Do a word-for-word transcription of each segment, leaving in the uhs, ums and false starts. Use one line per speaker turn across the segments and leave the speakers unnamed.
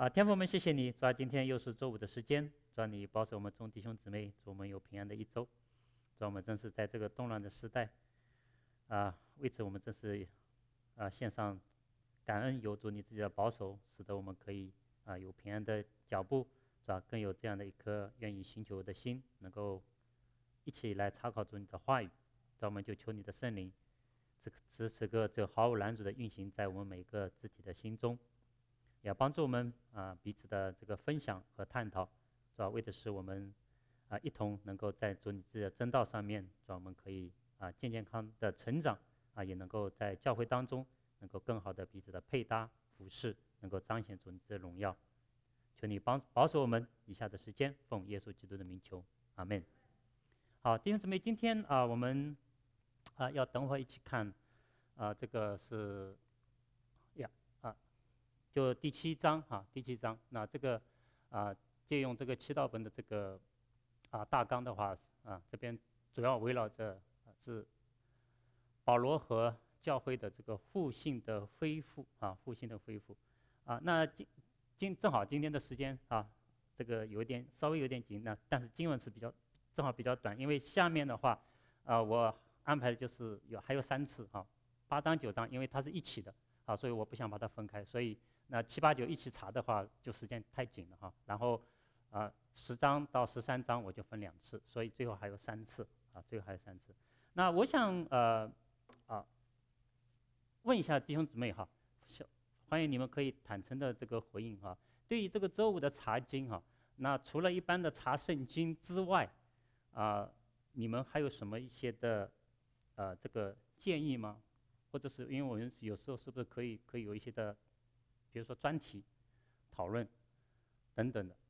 啊，天父，我们谢谢你，主啊，今天又是周五的时间，主啊，你保守我们众弟兄姊妹，祝我们有平安的一周。主啊，我们真是在这个动乱的时代，啊，为此我们真是啊献上感恩，有主你自己的保守，使得我们可以啊有平安的脚步，是吧？更有这样的一颗愿意寻求的心，能够一起来查考主你的话语。主啊，我们就求你的圣灵，此此此刻这毫无拦阻的运行在我们每个肢体的心中。也帮助我们啊彼此的这个分享和探讨，是吧？为的是我们啊一同能够在主你自己的真道上面，是吧？我们可以啊健健康的成长啊，也能够在教会当中能够更好的彼此的配搭服饰，能够彰显主你自己的荣耀。求你帮保守我们以下的时间，奉耶稣基督的名求，阿门。好，弟兄姊妹，今天啊我们啊要等会儿一起看啊这个是呀啊。就第七章哈，第七章，那这个啊，借用这个七道本的这个啊大纲的话啊，这边主要围绕着啊是保罗和教会的这个复兴的恢复啊，复兴的恢复啊。那今今正好今天的时间啊，这个有一点稍微有点紧，那但是经文是比较正好比较短，因为下面的话啊，我安排的就是有还有三次啊，八章九章，因为它是一起的啊，所以我不想把它分开，所以那七八九一起查的话，就时间太紧了哈。然后啊，十章到十三章我就分两次，所以最后还有三次啊，最后还有三次。那我想呃。啊，问一下弟兄姊妹哈，欢迎你们可以坦诚的这个回应哈。对于这个周五的查经哈，那除了一般的查圣经之外，啊，你们还有什么一些的呃这个建议吗？或者是因为我们有时候是不是可以可以有一些的，比如说专题讨论等等的，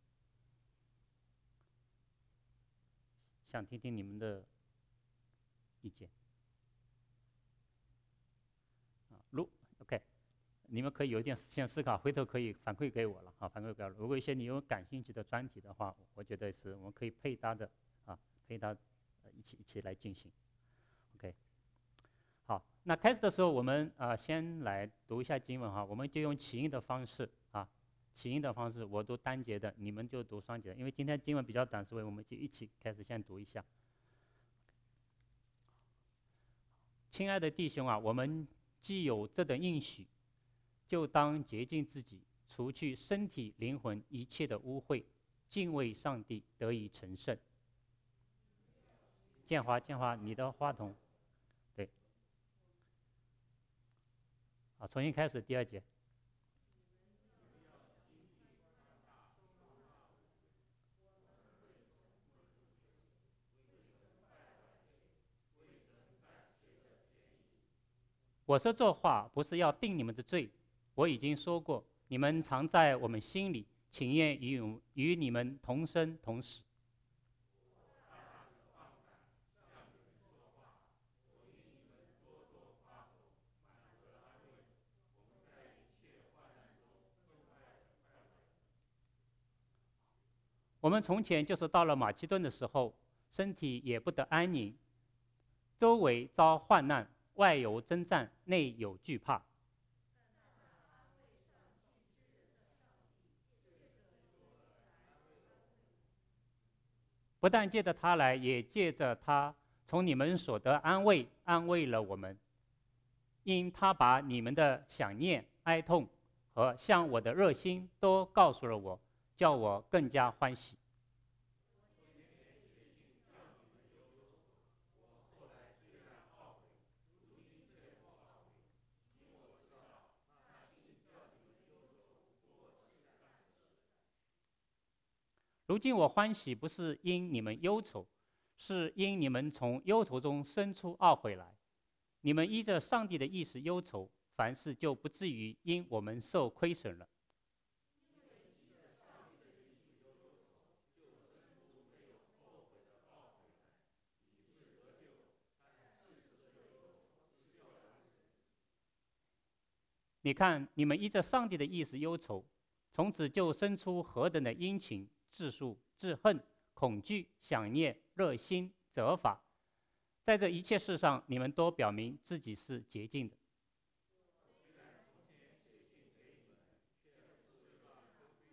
想听听你们的意见啊。如 OK。你们可以有一点先思考，回头可以反馈给我了啊，反馈给我。如果一些你有感兴趣的专题的话，我觉得是我们可以配搭的啊，配搭呃一起一起来进行。OK，好，那开始的时候我们啊先来读一下经文哈，我们就用起音的方式啊，起音的方式，我读单节的，你们就读双节的，因为今天经文比较短，所以我们就一起开始先读一下。亲爱的弟兄啊，我们既有这等应许，就当洁净自己，除去身体灵魂一切的污秽，敬畏上帝，得以成圣。建华，建华，你的话筒，对，啊，重新开始第二节。我说这话不是要定你们的罪，我已经说过，你们常在我们心里，情愿与与你们同生同死。我们从前就是到了马其顿的时候，身体也不得安宁，周围遭患难，外有征战，内有惧怕。不但借着他来，也借着他从你们所得安慰，安慰了我们。因他把你们的想念、哀痛和向我的热心都告诉了我，叫我更加欢喜。如今我欢喜，不是因你们忧愁，是因你们从忧愁中生出懊悔来。你们依着上帝的意思忧愁，凡事就不至于因我们受亏损了。你看，你们依着上帝的意思忧愁，从此就生出何等的殷勤、自述、自恨、恐惧、想念、热心、责罚。在这一切事上，你们都表明自己是洁净的。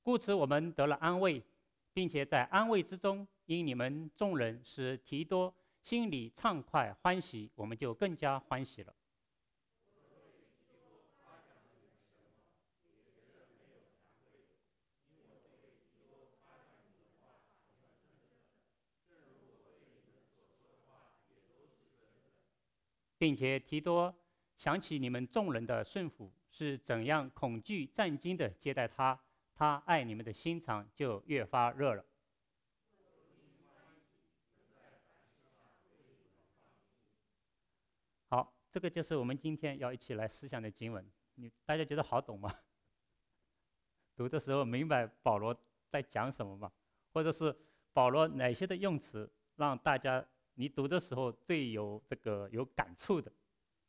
故此我们得了安慰，并且在安慰之中，因你们众人使提多心里畅快欢喜，我们就更加欢喜了。并且提多想起你们众人的顺服，是怎样恐惧战惊的接待他，他爱你们的心肠就越发热了。好，这个就是我们今天要一起来思想的经文。你大家觉得好懂吗？读的时候明白保罗在讲什么吗？或者是保罗哪些的用词让大家你读的时候最有这个有感触的？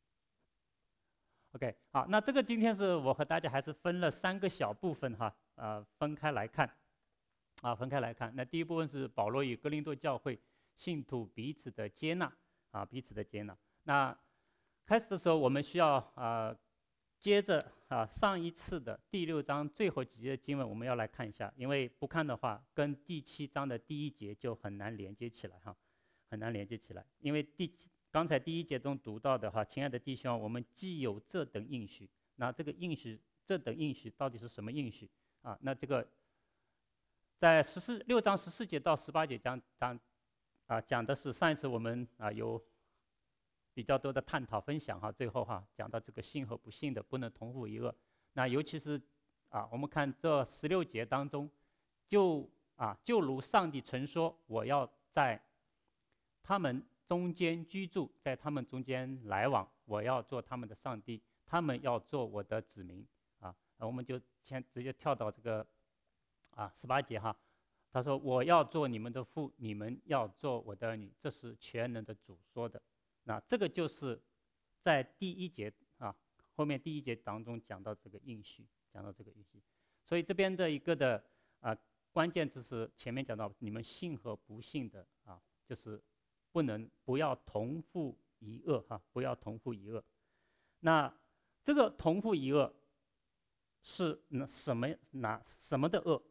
OK， 好，那这个今天是我和大家还是分了三个小部分哈，呃，分开来看，啊，分开来看。那第一部分是保罗与哥林多教会信徒彼此的接纳，啊，彼此的接纳。那开始的时候我们需要啊、呃，接着啊上一次的第六章最后几节的经文我们要来看一下，因为不看的话跟第七章的第一节就很难连接起来哈，很难连接起来，因为第七。刚才第一节中读到的哈，亲爱的弟兄，我们既有这等应许，那这个应许，这等应许到底是什么应许啊？那这个在十四六章十四节到十八节讲讲啊讲的是上一次我们啊有比较多的探讨分享哈，最后哈讲到这个信和不信的不能同负一恶。那尤其是啊我们看这十六节当中，就啊就如上帝曾说，我要在他们中间居住，在他们中间来往，我要做他们的上帝，他们要做我的子民啊。我们就先直接跳到这个啊十八节哈，他说我要做你们的父，你们要做我的儿女，这是全能的主说的。那这个就是在第一节啊后面第一节当中讲到这个应许，讲到这个应许，所以这边的一个的啊关键词是前面讲到你们信和不信的啊，就是不能不要同负一恶哈，不要同负一恶。那这个同负一恶是什么哪什么的恶？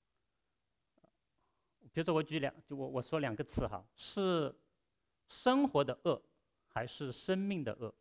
比如说我举两，就我我说两个词哈，是生活的恶还是生命的恶？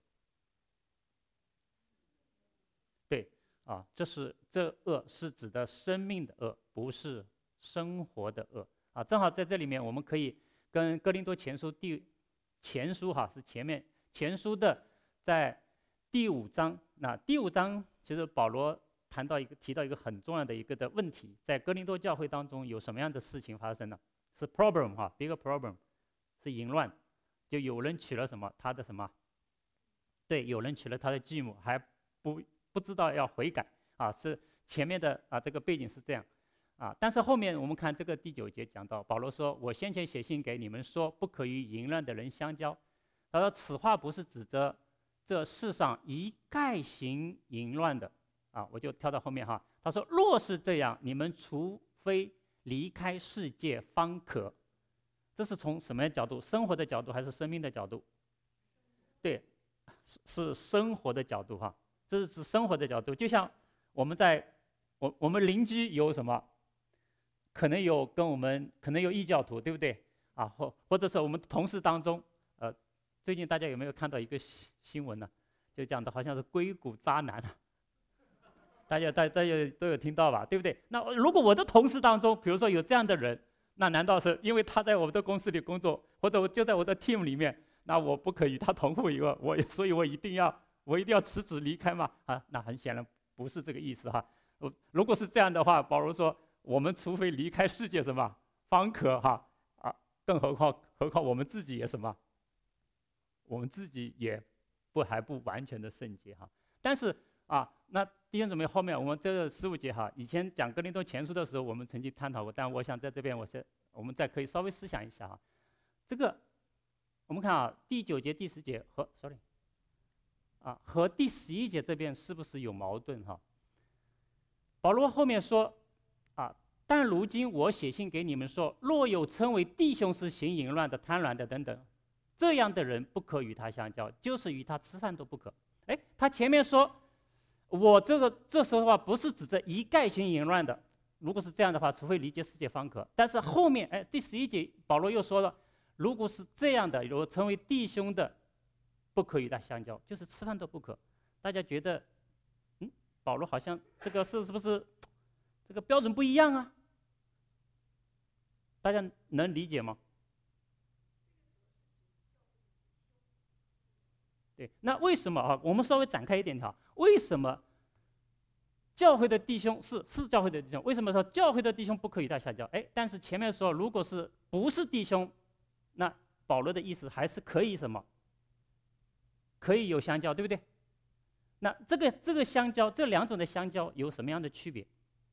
对啊，这是这恶是指的生命的恶，不是生活的恶啊。正好在这里面我们可以跟哥林多前书第前书哈是前面前书的在第五章，那第五章其实保罗谈到一个提到一个很重要的一个的问题，在哥林多教会当中有什么样的事情发生呢？是 problem 哈 big problem 是淫乱，就有人娶了什么他的什么，对，有人娶了他的继母，还不不知道要悔改啊，是前面的啊这个背景是这样啊，但是后面我们看这个第九节讲到，保罗说，我先前写信给你们说，不可与淫乱的人相交。他说此话不是指着这世上一概行淫乱的啊，我就跳到后面哈。他说若是这样，你们除非离开世界方可。这是从什么角度？生活的角度还是生命的角度？对，是是生活的角度哈，这是指生活的角度。就像我们在我我们邻居有什么，可能有跟我们可能有异教徒，对不对啊？或或者是我们同事当中，呃，最近大家有没有看到一个新新闻呢？就讲的好像是硅谷渣男，大家大大家都有听到吧，对不对？那如果我的同事当中，比如说有这样的人，那难道是因为他在我们的公司里工作，或者就在我的 team 里面，那我不可与他同负一恶，我所以我一定要我一定要辞职离开嘛？啊，那很显然不是这个意思哈。如果是这样的话，保罗说，我们除非离开世界什么方可哈啊，更何况何况我们自己也什么，我们自己也不还不完全的圣洁哈。但是啊，那弟兄姊妹，后面我们这个十五节哈，以前讲哥林多前书的时候，我们曾经探讨过，但我想在这边我是我们再可以稍微思想一下哈。这个我们看啊，第九节、第十节和 sorry 啊和第十一节这边是不是有矛盾哈？保罗后面说啊，但如今我写信给你们说，若有称为弟兄是行淫乱的、贪婪的等等，这样的人不可与他相交，就是与他吃饭都不可。哎，他前面说我这个这时候的话不是指着一概行淫乱的， 如果是这样的话，除非理解世界方可。但是后面，哎，第十一节保罗又说了，如果是这样的，如果成为弟兄的，不可与他相交，就是吃饭都不可。大家觉得，嗯，保罗好像这个是是不是这个标准不一样啊？大家能理解吗？对，那为什么啊？我们稍微展开一点哈，为什么教会的弟兄是是教会的弟兄？为什么说教会的弟兄不可以与他相交？哎，但是前面说，如果是不是弟兄，那保罗的意思还是可以什么？可以有相交，对不对？那这个这个相交，这两种的相交有什么样的区别？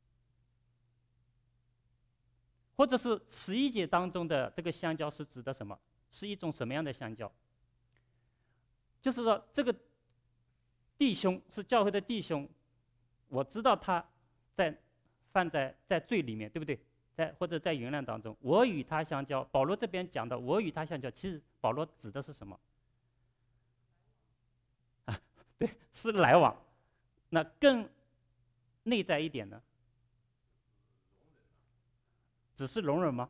或者是十一节当中的这个相交是指的什么？是一种什么样的相交？就是说这个弟兄是教会的弟兄，我知道他在犯在在罪里面，对不对？在或者在原谅当中，我与他相交。保罗这边讲的我与他相交，其实保罗指的是什么？啊，对，是来往。那更内在一点呢？只是容忍吗？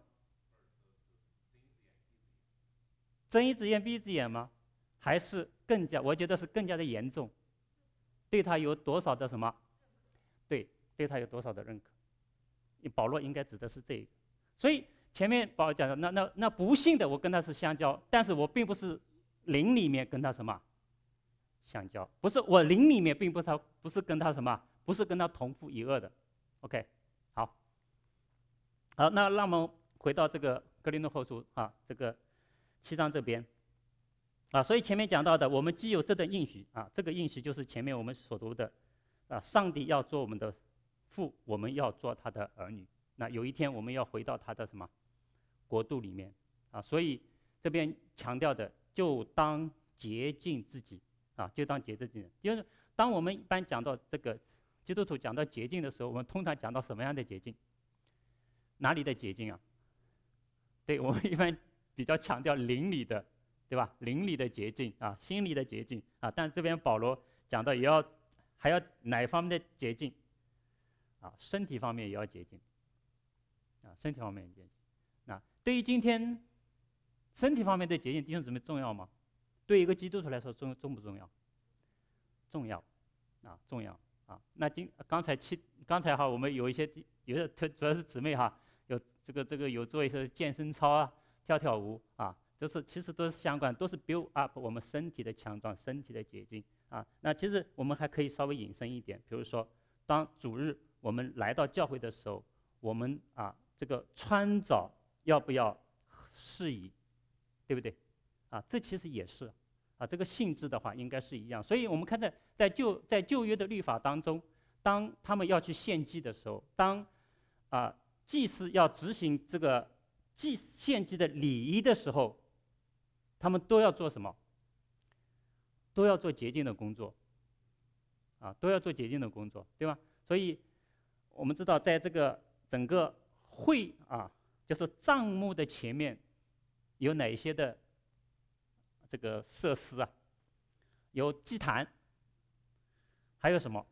睁一只眼闭一只眼吗？还是更加？我觉得是更加的严重。对他有多少的什么？对，对他有多少的认可？保罗应该指的是这个。所以前面保罗讲的，那那那不信的，我跟他是相交，但是我并不是灵里面跟他什么相交，不是我灵里面并不是他不是跟他什么，不是跟他同父一恶的。OK， 好，好，那让我们回到这个格林多后书啊，这个七章这边啊，所以前面讲到的，我们既有这等应许啊，这个应许就是前面我们所读的啊，上帝要做我们的父，我们要做他的儿女。那有一天我们要回到他的什么国度里面啊，所以这边强调的就当洁净自己啊，就当洁净自己。因为当我们一般讲到这个基督徒讲到洁净的时候，我们通常讲到什么样的洁净？哪里的洁净啊？对，我们一般比较强调灵里的，对吧？灵里的洁净啊，心里的洁净啊。但这边保罗讲到也要还要哪方面的洁净啊？身体方面也要洁净啊，身体方面也洁净。那对于今天身体方面的洁净，弟兄姊妹重要吗？对一个基督徒来说重重不重要？重要啊，重要啊。那今刚才七刚才哈，我们有一些有的特主要是姊妹哈，有这个这个有做一些健身操啊，跳跳舞啊，这是其实都是相关，都是 build up 我们身体的强壮，身体的洁净啊。那其实我们还可以稍微引申一点，比如说当主日我们来到教会的时候，我们啊这个穿着要不要适宜，对不对？啊，这其实也是啊，这个性质的话应该是一样。所以我们看在在旧在旧约的律法当中，当他们要去献祭的时候，当啊祭司要执行这个祭献祭的礼仪的时候，他们都要做什么？都要做洁净的工作啊，都要做洁净的工作，对吧？所以我们知道，在这个整个会啊，就是帐幕的前面有哪些的这个设施啊？有祭坛，还有什么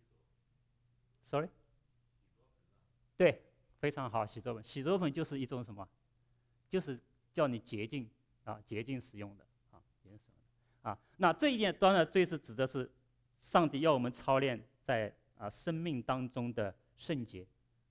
？Sorry，对，非常好，洗濯粉，洗濯粉就是一种什么？就是叫你洁净啊，洁净使用的啊，洁净使用的啊。那这一点当然最是指的是上帝要我们操练在啊生命当中的圣洁。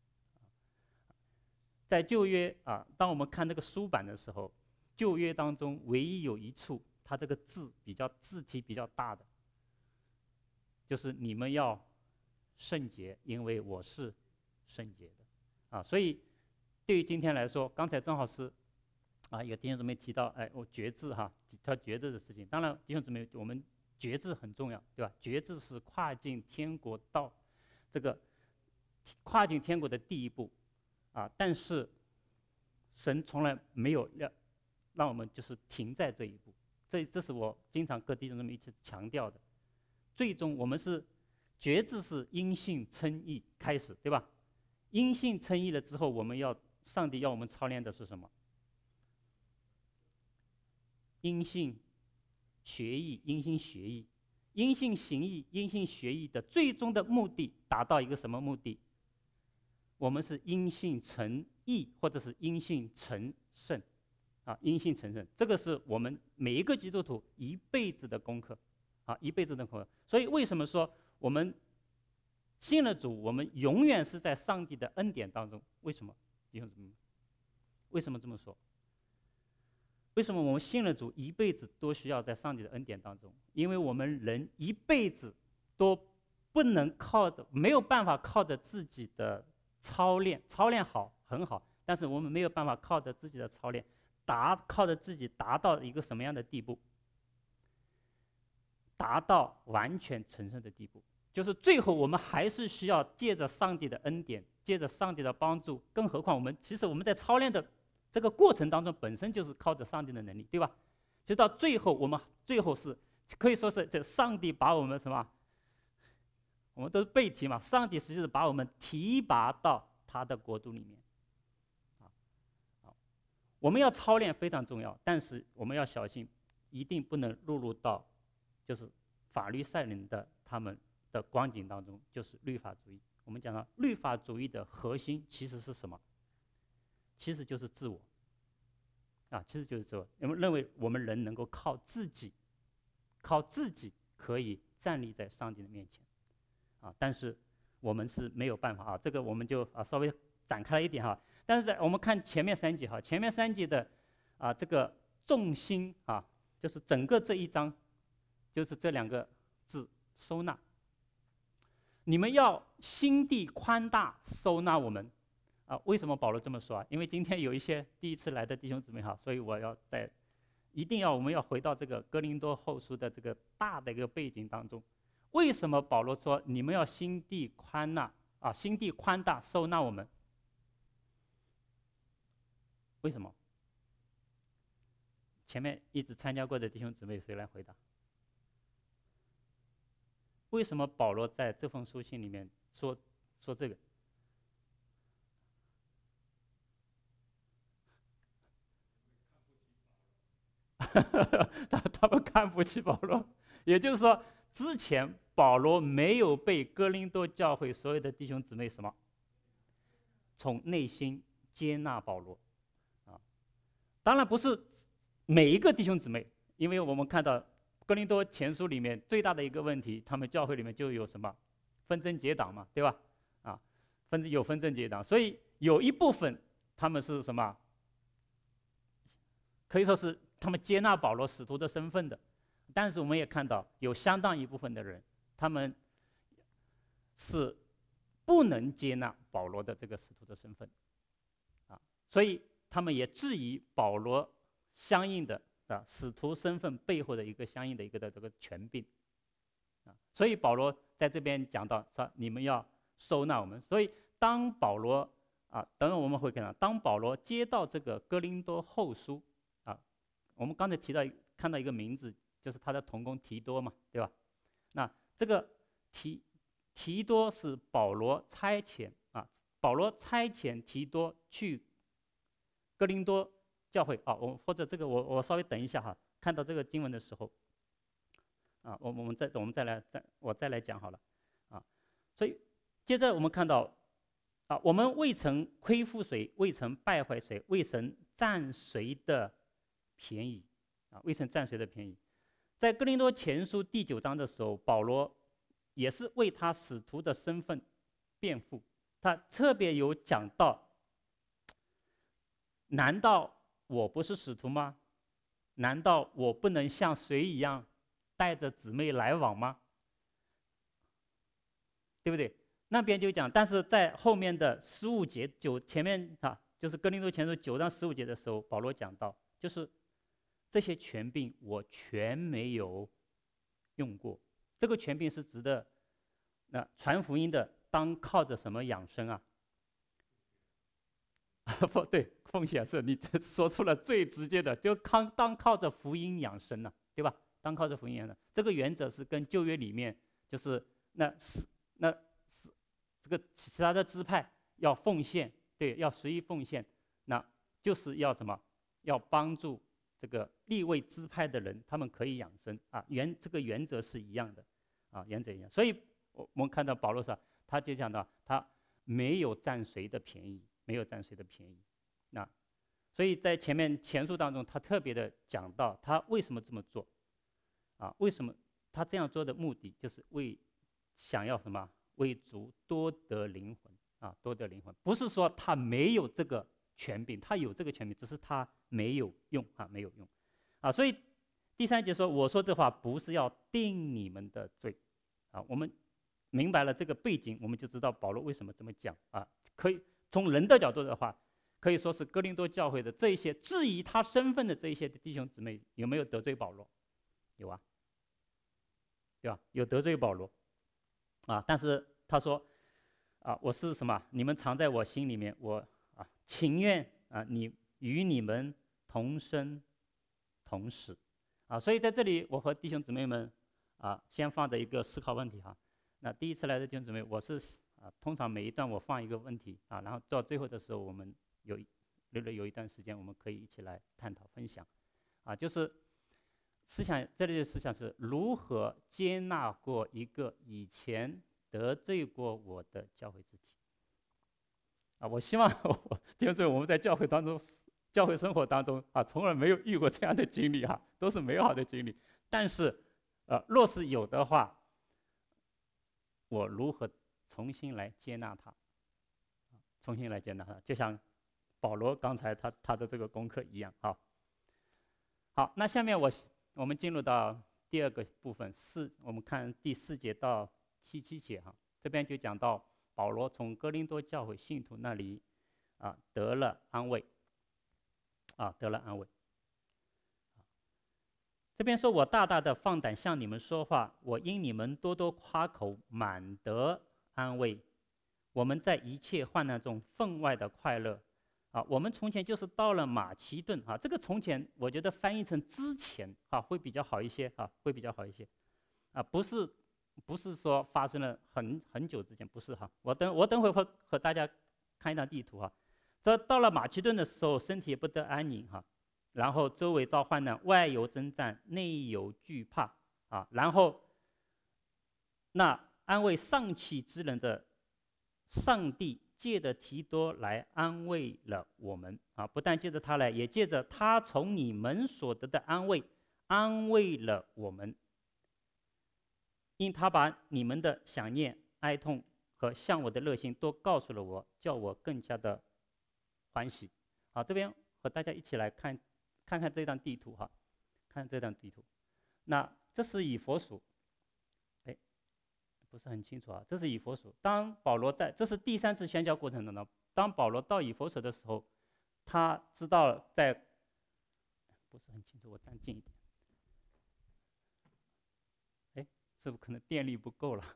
在旧约啊，当我们看这个书版的时候，旧约当中唯一有一处，它这个字比较字体比较大的，就是你们要圣洁，因为我是圣洁的啊。所以对于今天来说，刚才正好是啊，有弟兄姊妹提到，哎，我觉知哈，他觉知的事情。当然，弟兄姊妹，我们觉知很重要，对吧？觉知是跨进天国到这个跨进天国的第一步啊。但是神从来没有让让我们就是停在这一步，这这是我经常跟弟兄姊妹一起强调的。最终我们是觉知是因信称义开始，对吧？因信称义了之后，我们要上帝要我们操练的是什么？因信学义，因信学义，因信行义，因信学义的最终的目的达到一个什么目的？ 我们是因信成义，或者是因信成圣啊，因信成圣，这个是我们每一个基督徒一辈子的功课啊，一辈子的功课。所以为什么说我们信了主，我们永远是在上帝的恩典当中？为什么？弟兄姊妹，为什么这么说？为什么我们信了主，一辈子都需要在上帝的恩典当中？因为我们人一辈子都不能靠着，没有办法靠着自己的操练，操练好很好，但是我们没有办法靠着自己的操练，达靠着自己达到一个什么样的地步？达到完全成圣的地步，就是最后我们还是需要借着上帝的恩典，借着上帝的帮助，更何况我们其实我们在操练的这个过程当中，本身就是靠着上帝的能力，对吧？就到最后，我们最后是可以说是这上帝把我们什么？我们都是被提嘛，上帝实际是把我们提拔到他的国度里面。啊，我们要操练非常重要，但是我们要小心，一定不能落入到就是法律赛人的他们的光景当中，就是律法主义。我们讲到律法主义的核心其实是什么？其实就是自我啊，其实就是自我。我们认为我们人能够靠自己，靠自己可以站立在上帝的面前啊，但是我们是没有办法啊。这个我们就啊稍微展开了一点哈。但是在我们看前面三节哈，前面三节的啊这个重心啊，就是整个这一章就是这两个字收纳。你们要心地宽大，收纳我们啊。为什么保罗这么说啊？因为今天有一些第一次来的弟兄姊妹哈，所以我要在一定要我们要回到这个哥林多后书的这个大的一个背景当中。为什么保罗说你们要心地宽纳啊？心地宽大，收纳我们？为什么？前面一直参加过的弟兄姊妹谁来回答？为什么保罗在这封书信里面说说这个？他他们看不起保罗，也就是说，之前保罗没有被哥林多教会所有的弟兄姊妹什么从内心接纳保罗啊。当然不是每一个弟兄姊妹，因为我们看到哥林多前书里面最大的一个问题，他们教会里面就有什么纷争结党嘛，对吧？啊，纷有纷争结党，所以有一部分他们是什么？可以说是他们接纳保罗使徒的身份的，但是我们也看到有相当一部分的人，他们是不能接纳保罗的这个使徒的身份啊，所以他们也质疑保罗相应的啊使徒身份背后的一个相应的一个的这个权柄啊，所以保罗在这边讲到说你们要收纳我们，所以当保罗啊，等等我们会看到，当保罗接到这个哥林多后书。我们刚才提到看到一个名字，就是他的同工提多嘛，对吧？那这个提提多是保罗差遣啊，保罗差遣提多去哥林多教会啊，我或者这个我我稍微等一下哈，看到这个经文的时候啊，我我们再我们再来再我再来讲好了啊，所以接着我们看到啊，我们未曾亏负谁，未曾败坏谁，未曾占谁的便宜啊，未曾占谁的便宜。在哥林多前书第九章的时候，保罗也是为他使徒的身份辩护，他特别有讲到，难道我不是使徒吗？难道我不能像谁一样带着姊妹来往吗？对不对？那边就讲，但是在后面的十五节九前面啊，就是哥林多前书九章十五节的时候，保罗讲到，就是这些权柄我全没有用过。这个权柄是指的那传福音的当靠着什么养生啊？不对，奉献是你说出了最直接的，就当当靠着福音养生了，对吧？当靠着福音养生，这个原则是跟旧约里面就是那是那是这个其他的支派要奉献，对，要十一奉献，那就是要什么？要帮助这个立位支派的人，他们可以养生啊，原这个原则是一样的啊，原则一样。所以我我们看到保罗说，他就讲到他没有占谁的便宜，没有占谁的便宜。那所以在前面前书当中，他特别的讲到他为什么这么做啊？为什么他这样做的目的就是为想要什么？为主多得灵魂啊，多得灵魂，不是说他没有这个权柄，他有这个权柄，只是他没有用啊，没有用啊。所以第三节说，我说这话不是要定你们的罪啊。我们明白了这个背景，我们就知道保罗为什么这么讲啊。可以从人的角度的话，可以说是哥林多教会的这一些质疑他身份的这一些弟兄姊妹有没有得罪保罗？有啊，对吧？有得罪保罗啊，但是他说啊，我是什么？你们藏在我心里面，我啊情愿啊你与你们同生同死啊。所以在这里，我和弟兄姊妹们啊，先放着一个思考问题哈。那第一次来的弟兄姊妹，我是啊，通常每一段我放一个问题啊，然后到最后的时候，我们有留了有一段时间，我们可以一起来探讨分享啊，就是思想这里的思想是如何接纳过一个以前得罪过我的教会肢体啊。我希望我就是我们在教会当中教会生活当中啊，从来没有遇过这样的经历哈，都是美好的经历。但是呃，若是有的话，我如何重新来接纳他，重新来接纳他，就像保罗刚才他他的这个功课一样。好，好，那下面我我们进入到第二个部分，四我们看第四节到第七节哈，这边就讲到保罗从哥林多教会信徒那里啊得了安慰，啊得了安慰。这边说，我大大的放胆向你们说话，我因你们多多夸口，满得安慰。我们在一切患难中分外的快乐啊。我们从前就是到了马其顿啊，这个从前我觉得翻译成之前啊会比较好一些啊，会比较好一些啊，不是不是说发生了很很久之前，不是哈。我等我等会会和大家看一张地图哈。这到了马其顿的时候，身体也不得安宁哈。然后周围遭患难，外有征战，内有惧怕啊。然后那安慰丧气之人的上帝借着提多来安慰了我们啊，不但借着他来，也借着他从你们所得的安慰安慰了我们，因他把你们的想念、哀痛和向我的热心都告诉了我，叫我更加的欢喜。好，这边和大家一起来看看看这张地图哈，看这张地图。那这是以弗所，哎，不是很清楚啊。这是以弗所。当保罗在，这是第三次宣教过程当中，当保罗到以弗所的时候，他知道在，不是很清楚，我站近一点。哎，是不是可能电力不够了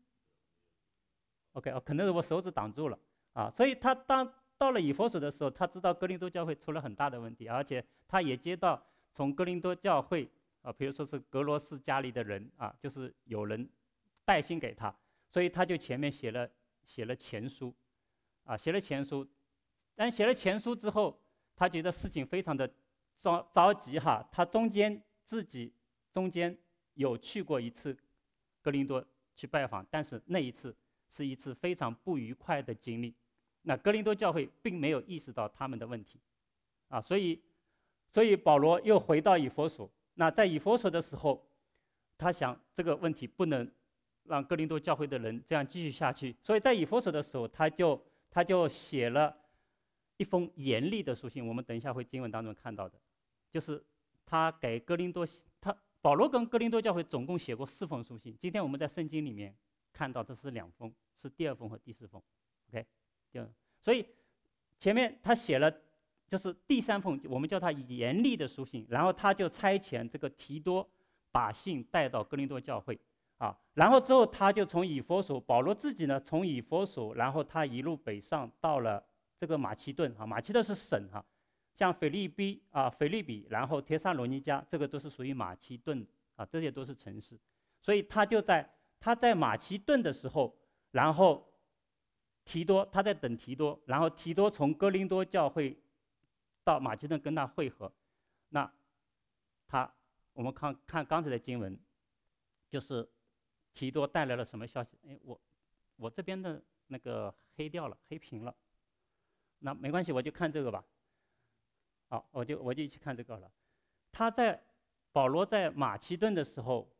？OK，哦，可能是我手指挡住了啊。所以他当到了以弗所的时候，他知道哥林多教会出了很大的问题，而且他也接到从哥林多教会啊，比如说是格罗斯家里的人啊，就是有人带信给他，所以他就前面写了写了前书啊，写了前书。但写了前书之后，他觉得事情非常的着着急哈，他中间自己中间有去过一次哥林多去拜访，但是那一次是一次非常不愉快的经历。那哥林多教会并没有意识到他们的问题啊，所以所以保罗又回到以弗所。那在以弗所的时候，他想这个问题不能让哥林多教会的人这样继续下去，所以在以弗所的时候，他就他就写了一封严厉的书信。我们等一下会经文当中看到的，就是他给哥林多，他保罗跟哥林多教会总共写过四封书信。今天我们在圣经里面看到这是两封，是第二封和第四封。OK， 所以前面他写了就是第三封，我们叫他严厉的书信，然后他就差遣这个提多把信带到哥林多教会啊，然后之后他就从以弗所，保罗自己呢从以弗所，然后他一路北上到了这个马其顿啊，马其顿是省哈，像腓利比啊、腓利比，然后帖撒罗尼迦，这个都是属于马其顿啊，这些都是城市，所以他就在他在马其顿的时候，然后提多他在等提多，然后提多从哥林多教会到马其顿跟他会合，那他我们看看刚才的经文，就是提多带来了什么消息？哎，我我这边的那个黑掉了，黑屏了。那没关系，我就看这个吧。好，我就我就一起看这个了。他在保罗在马其顿的时候，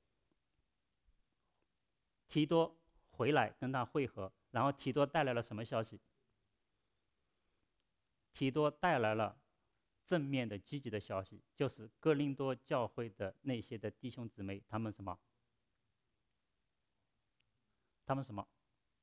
提多回来跟他会合，然后提多带来了什么消息？提多带来了正面的积极的消息，就是哥林多教会的那些的弟兄姊妹，他们什么？他们什么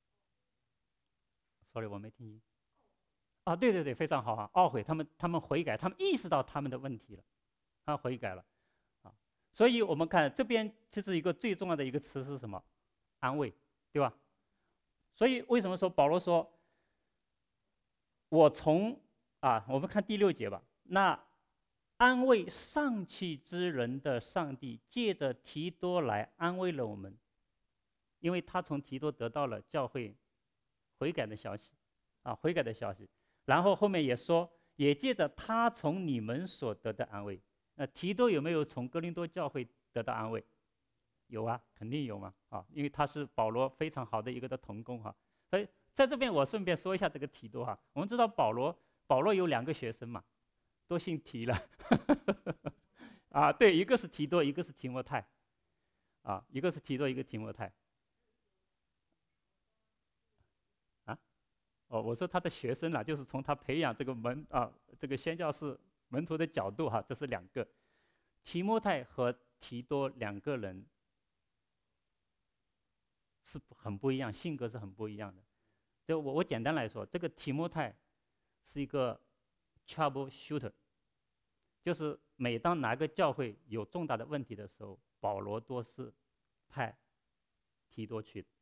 ？Sorry， 我没听清。啊，对对对，非常好啊，懊悔，他们他们悔改，他们意识到他们的问题了，他悔改了啊。所以我们看这边其实一个最重要的一个词是什么？安慰，对吧？所以为什么说保罗说，我从啊，我们看第六节吧。那安慰丧气之人的上帝，借着提多来安慰了我们，因为他从提多得到了教会悔改的消息啊，悔改的消息。然后后面也说，也借着他从你们所得的安慰。那提多有没有从哥林多教会得到安慰？有啊，肯定有嘛啊，因为他是保罗非常好的一个的同工哈。所以在这边我顺便说一下这个提多哈。我们知道保罗保罗有两个学生嘛，都姓提了啊，对，一个是提多，一个是提摩太啊，一个是提多，一个提摩太啊。哦，我说他的学生啦，就是从他培养这个门啊，这个宣教士门徒的角度哈，这是两个。提摩太和提多两个人是很不一样，性格是很不一样的。就我我简单来说，这个提摩太是一个 trouble shooter，就是每当哪个教会有重大的问题的时候，保罗多是派提多去的，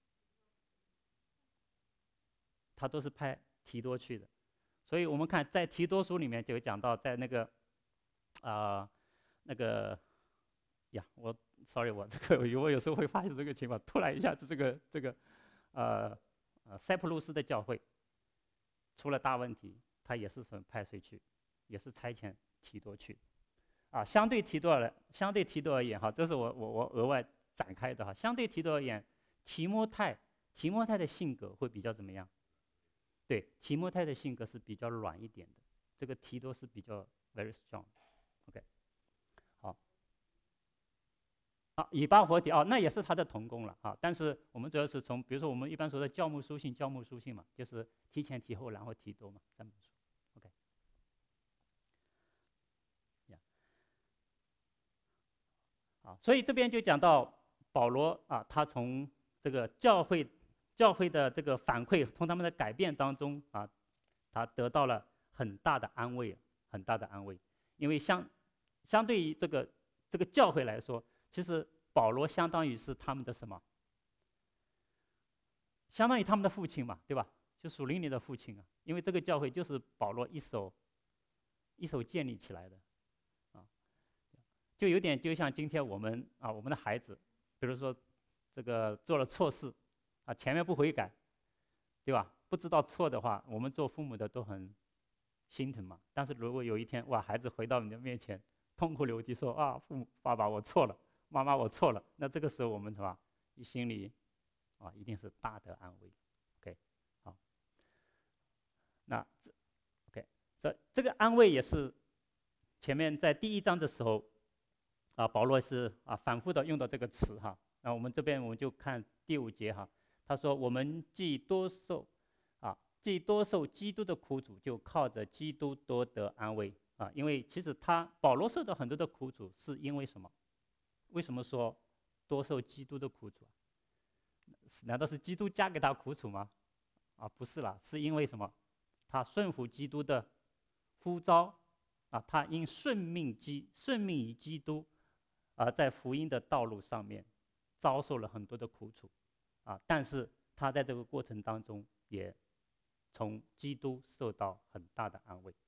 他都是派提多去的。所以我们看在提多书里面就有讲到，在那个啊、呃、那个呀，我 sorry 我这个我有时候会发现这个情况，突然一下子这个这个呃呃塞浦路斯的教会出了大问题，他也是派谁去，也是差遣提多去啊。相对提多而相对提多而言哈，这是我我我额外展开的哈。相对提多而言，提摩太提摩太的性格会比较怎么样？对，提摩太的性格是比较软一点的，这个提多是比较 very strong。OK， 好。啊，以巴佛提哦，那也是他的同工了啊。但是我们主要是从，比如说我们一般说的教牧书信，教牧书信嘛，就是提前提后，然后提多嘛，三本书。OK，呀，啊，所以这边就讲到保罗啊，他从这个教会教会的这个反馈，从他们的改变当中啊，他得到了很大的安慰，很大的安慰。因为相相对于这个这个教会来说，其实保罗相当于是他们的什么？相当于他们的父亲嘛，对吧？就属灵里的父亲啊，因为这个教会就是保罗一手一手建立起来的啊，就有点就像今天我们啊，我们的孩子，比如说这个做了错事啊，前面不悔改，对吧？不知道错的话，我们做父母的都很心疼嘛。但是如果有一天哇，孩子回到你的面前，痛哭流涕说啊，父母爸爸我错了，妈妈我错了，那这个时候我们什么，你心里啊一定是大得安慰。OK，好。那这 OK，这这个安慰也是前面在第一章的时候啊，保罗是啊反复的用到这个词哈。那我们这边我们就看第五节哈，他说我们既多受啊既多受基督的苦楚，就靠着基督多得安慰啊。因为其实他保罗受到很多的苦楚，是因为什么？为什么说多受基督的苦楚啊？难道是基督加给他苦楚吗？啊，不是啦，是因为什么？他顺服基督的呼召啊，他因顺命基顺命于基督，而在福音的道路上面遭受了很多的苦楚啊，但是他在这个过程当中也从基督受到很大的安慰，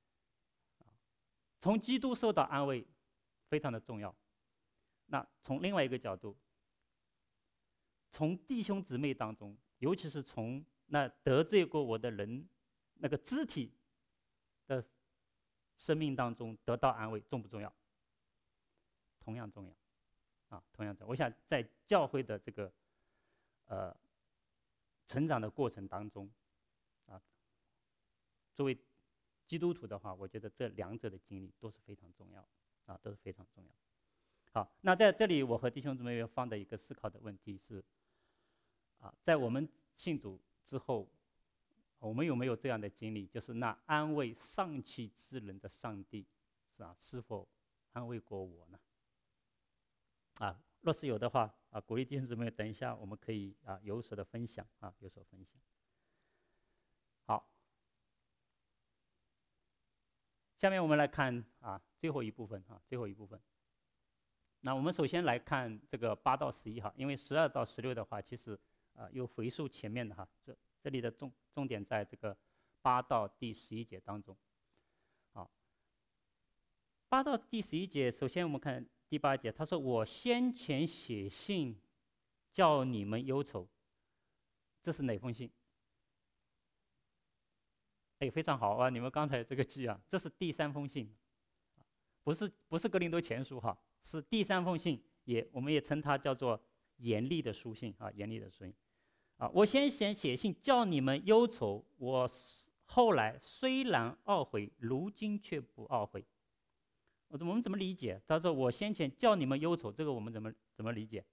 从基督受到安慰非常的重要。那从另外一个角度，从弟兄姊妹当中，尤其是从那得罪过我的人那个肢体的生命当中得到安慰，重不重要？同样重要啊，同样重要。我想在教会的这个呃成长的过程当中，啊，作为基督徒的话，我觉得这两者的经历都是非常重要的，啊，都是非常重要的。好，那在这里我和弟兄姊妹要放的一个思考的问题是，啊，在我们信主之后，我们有没有这样的经历，就是那安慰丧气之人的上帝，是啊，是否安慰过我呢？啊，若是有的话，啊，鼓励弟兄姊妹，等一下我们可以啊有所的分享啊，有所分享。好，下面我们来看啊最后一部分啊最后一部分。那我们首先来看这个八到十一哈，因为十二到十六的话，其实啊又回溯前面的哈，这这里的重重点在这个八到第十一节当中。啊，八到第十一节，首先我们看第八节，他说我先前写信叫你们忧愁，这是哪封信？哎，非常好啊！你们刚才这个记啊，这是第三封信，不是不是格林多前书哈，是第三封信，也我们也称它叫做严厉的书信啊，严厉的书信啊。我先先写信叫你们忧愁，我后来虽然懊悔，如今却不懊悔。我们怎么理解？他说我先前叫你们忧愁，这个我们怎么怎么理解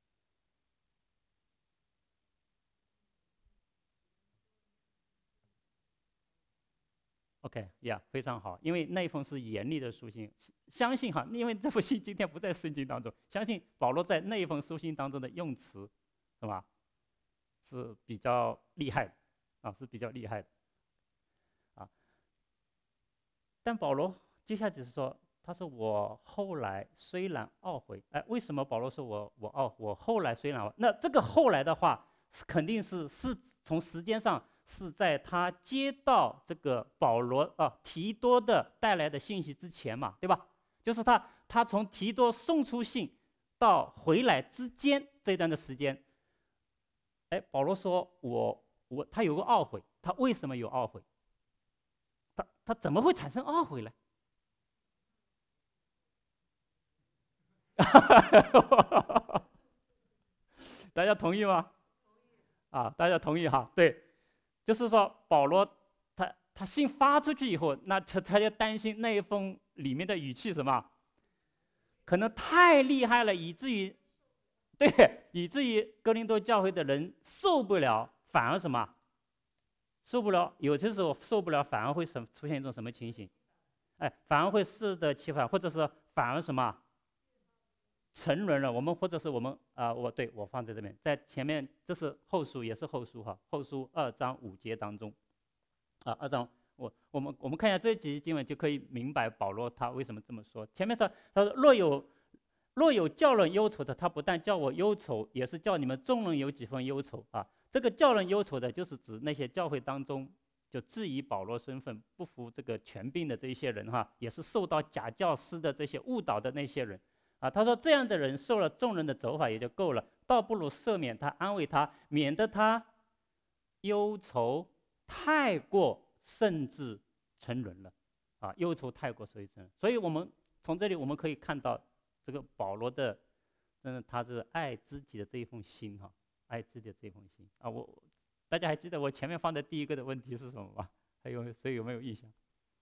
？OK 呀、yeah, 非常好，因为那一封是严厉的书信，相信哈，因为这封信今天不在圣经当中，相信保罗在那一封书信当中的用词，是吧？是比较厉害的啊，是比较厉害的啊。但保罗接下来只是说，他说我后来虽然懊悔，哎，为什么保罗说我我懊我后来虽然，那这个后来的话，肯定是是从时间上是在他接到这个保罗啊提多的带来的信息之前嘛，对吧？就是他他从提多送出信到回来之间这段的时间，哎，保罗说我我他有个懊悔，他为什么有懊悔？他他怎么会产生懊悔呢？大家同意吗？啊，大家同意哈？对，就是说保罗他他信发出去以后，那他他就担心那一封里面的语气什么，可能太厉害了，以至于对，以至于哥林多教会的人受不了，反而什么受不了，有些时候受不了，反而会什出现一种什么情形？哎，反而会适得其反，或者是反而什么沉沦了。我们或者是我们啊、呃我对我放在这边，在前面这是后书，也是后书哈，后书二章五节当中啊，二章我我们我们看一下这几节经文就可以明白保罗他为什么这么说。前面说他说若有若有叫人忧愁的，他不但叫我忧愁，也是叫你们众人有几分忧愁啊。这个叫人忧愁的，就是指那些教会当中就质疑保罗身份、不服这个权柄的这一些人哈，也是受到假教师的这些误导的那些人啊。他说这样的人受了众人的责罚也就够了，倒不如赦免他，安慰他，免得他忧愁太过，甚至沉沦了啊。忧愁太过，所以沉沦。所以我们从这里我们可以看到这个保罗的，嗯，他是爱肢体的这一封心哈，爱肢体的这一封心啊。我大家还记得我前面放的第一个的问题是什么吗？还有谁有没有印象？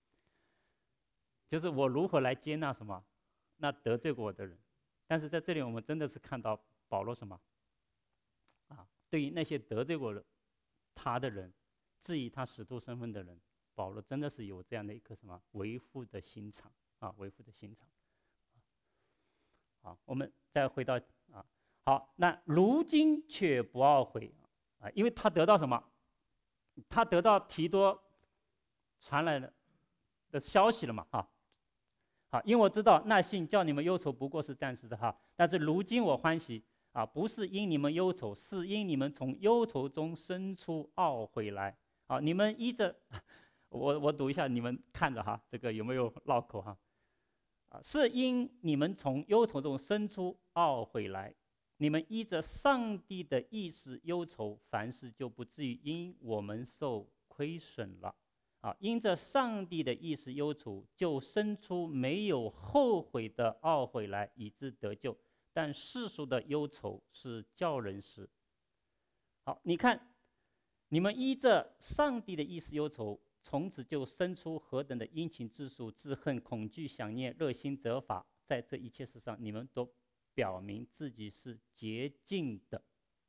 就是我如何来接纳什么那得罪过我的人。但是在这里我们真的是看到保罗什么啊？对于那些得罪过他的人，质疑他使徒身份的人，保罗真的是有这样的一颗什么维护的心肠啊，维护的心肠。好，我们再回到啊，好，那如今却不懊悔啊，因为他得到什么？他得到提多传来的的消息了嘛，哈，好，因为我知道那信叫你们忧愁不过是暂时的哈，但是如今我欢喜啊，不是因你们忧愁，是因你们从忧愁中生出懊悔来。好，你们依着我我读一下，你们看着哈，这个有没有绕口哈？啊，是因你们从忧愁中生出懊悔来，你们依着上帝的意识忧愁，凡事就不至于因我们受亏损了。啊，因着上帝的意识忧愁，就生出没有后悔的懊悔来，以致得救。但世俗的忧愁是叫人死。好，你看你们依着上帝的意思忧愁，从此就生出何等的殷勤自述、自恨、恐惧、想念、热心责罚，在这一切事上，你们都表明自己是洁净的。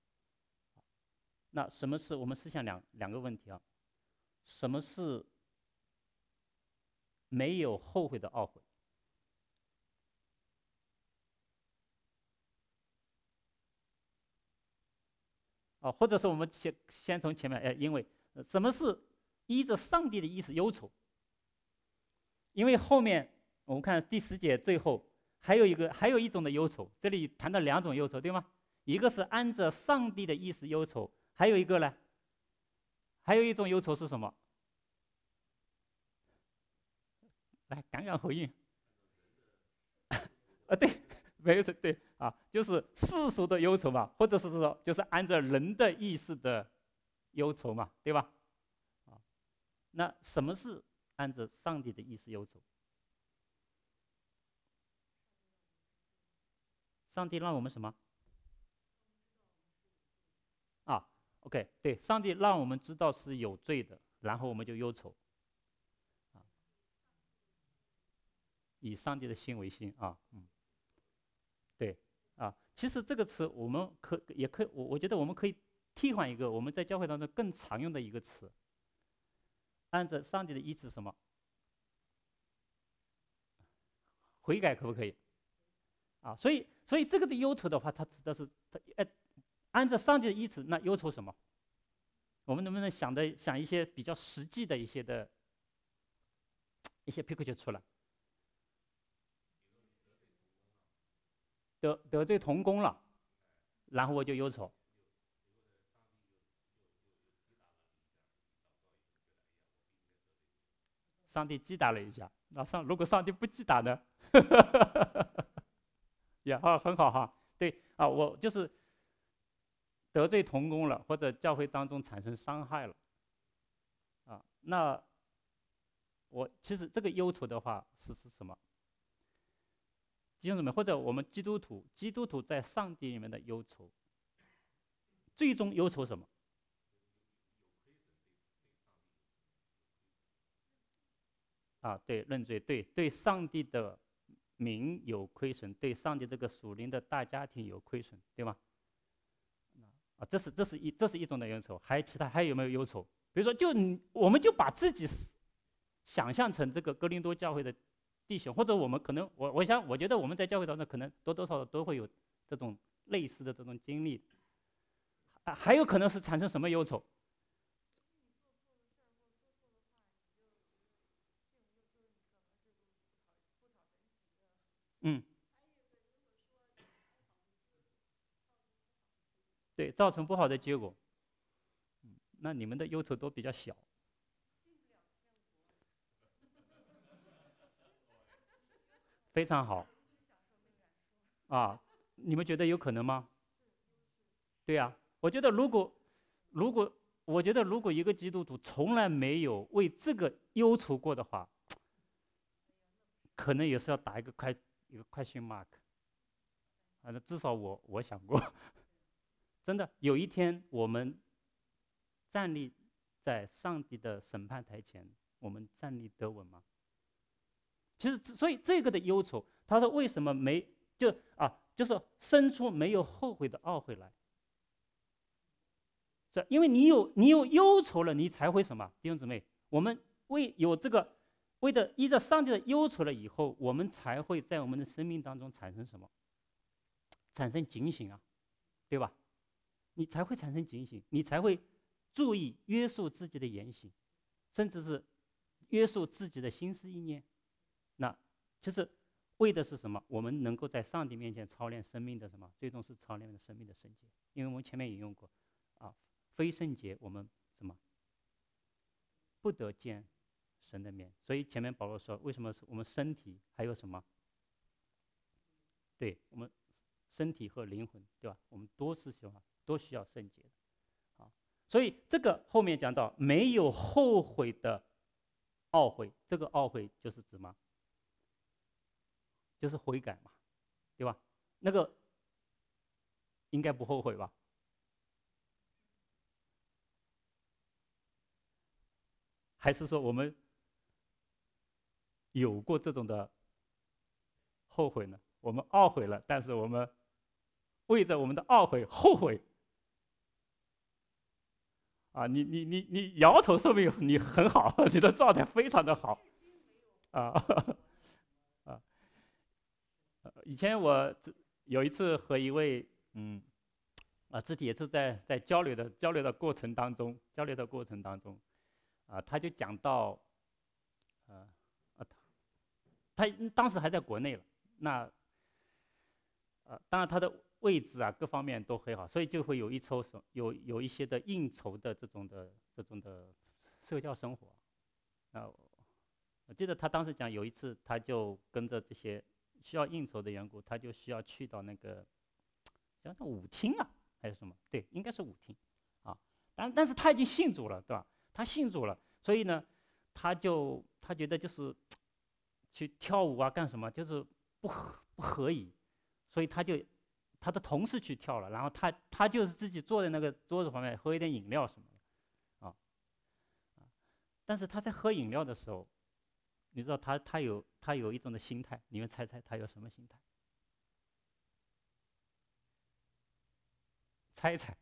那什么是我们思想两两个问题啊？什么是没有后悔的懊悔？啊，或者是我们先先从前面，哎，因为什么是依着上帝的意思忧愁？因为后面我们看第十节最后还有一个还有一种的忧愁，这里谈到两种忧愁，对吗？一个是按着上帝的意思忧愁，还有一个呢，还有一种忧愁是什么？来，敢敢回应。啊，对，没有错，对啊，就是世俗的忧愁嘛，或者是说就是按照人的意思的忧愁嘛，对吧？啊，那什么是按照上帝的意思忧愁？上帝让我们什么？啊，OK，对，上帝让我们知道是有罪的，然后我们就忧愁。啊，以上帝的心为心啊，嗯，对，啊，其实这个词我们可也可以，我我觉得我们可以替换一个我们在教会当中更常用的一个词，按照上帝的意思什么？悔改可不可以？啊，所以所以这个的忧愁的话，它指的是它呃，按照上帝的意思，那忧愁什么？我们能不能想的想一些比较实际的一些的一些 picture 出来？得得罪同工了，然后我就忧愁。上帝击打了一下，那上如果上帝不击打呢？也好，很好哈。对啊，我就是得罪同工了，或者教会当中产生伤害了啊。那我其实这个忧愁的话是是什么？弟兄姊妹，或者我们基督徒，基督徒在上帝里面的忧愁，最终忧愁什么？啊，对，认罪，对，对上帝的名有亏损，对上帝这个属灵的大家庭有亏损，对吗？啊，这是这是一这是一种的忧愁，还其他还有没有忧愁？比如说，就你我们就把自己想象成这个哥林多教会的弟兄，或者我们可能我我想我觉得我们在教会当中可能多多少少都会有这种类似的这种经历，啊，还有可能是产生什么忧愁？嗯，对，造成不好的结果。那你们的忧愁都比较小。非常好啊，你们觉得有可能吗？对呀，我觉得如果如果我觉得如果一个基督徒从来没有为这个忧愁过的话，可能也是要打一个快一个 question mark。反正至少我我想过，真的有一天我们站立在上帝的审判台前，我们站立得稳吗？其实所以这个的忧愁，他说为什么没就啊，就是生出没有后悔的懊悔来。这因为你有你有忧愁了，你才会什么？弟兄姊妹，我们为有这个，为的依着上帝的忧愁了以后，我们才会在我们的生命当中产生什么？产生警醒啊，对吧？你才会产生警醒，你才会注意约束自己的言行，甚至是约束自己的心思意念。那其实为的是什么？我们能够在上帝面前操练生命的什么？最终是操练的生命的圣洁。因为我们前面引用过啊，非圣洁我们什么不得见神的面。所以前面保罗说，为什么我们身体还有什么？对我们身体和灵魂，对吧？我们都是什么？都需要圣洁的。啊，所以这个后面讲到没有后悔的懊悔，这个懊悔就是指吗？就是悔改嘛，对吧？那个应该不后悔吧？ 还是说我们有过这种的后悔呢？我们懊悔了，但是我们为着我们的懊悔后悔啊！你你你你摇头，说明你很好，你的状态非常的好啊啊！以前我有一次和一位嗯啊肢体也是在在交流的交流的过程当中，交流的过程当中啊，他就讲到啊啊他当时还在国内了，那呃，当然他的位置啊各方面都很好，所以就会有一抽什有有一些的应酬的这种的这种的社交生活。啊，我记得他当时讲有一次他就跟着这些需要应酬的缘故，他就需要去到那个叫做舞厅啊还是什么？对，应该是舞厅啊。但但是他已经信主了，对吧？他信主了，所以呢，他就他觉得就是去跳舞啊干什么，就是不合不合宜，所以他就他的同事去跳了，然后他他就是自己坐在那个桌子旁边喝一点饮料什么的啊。但是他在喝饮料的时候，你知道他他有他有一种的心态，你们猜猜他有什么心态？猜一猜。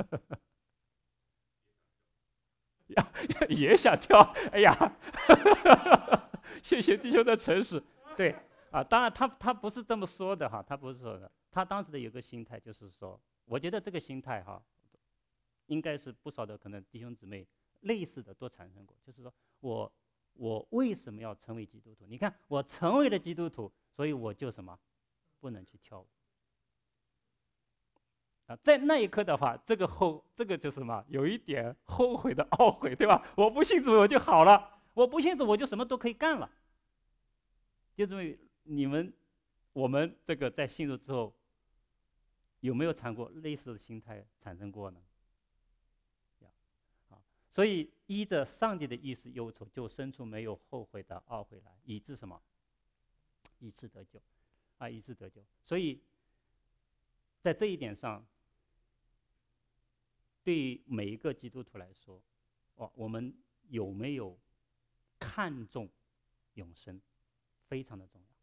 也想跳，哎呀，谢谢弟兄的诚实。对啊，当然他他不是这么说的哈，他不是说的，他当时的有个心态就是说，我觉得这个心态哈，应该是不少的可能弟兄姊妹类似的都产生过，就是说我我为什么要成为基督徒？你看我成为了基督徒，所以我就什么不能去跳舞啊，在那一刻的话，这个后这个就是什么，有一点后悔的懊悔，对吧？我不信主我就好了，我不信主我就什么都可以干了。就因为你们我们这个在信主之后，有没有产过类似的心态产生过呢？啊，所以依着上帝的意思忧愁，就生出没有后悔的懊悔来，以致什么？以致得救啊，以致得救。所以在这一点上，对于每一个基督徒来说，哦，我们有没有看重永生，非常的重要。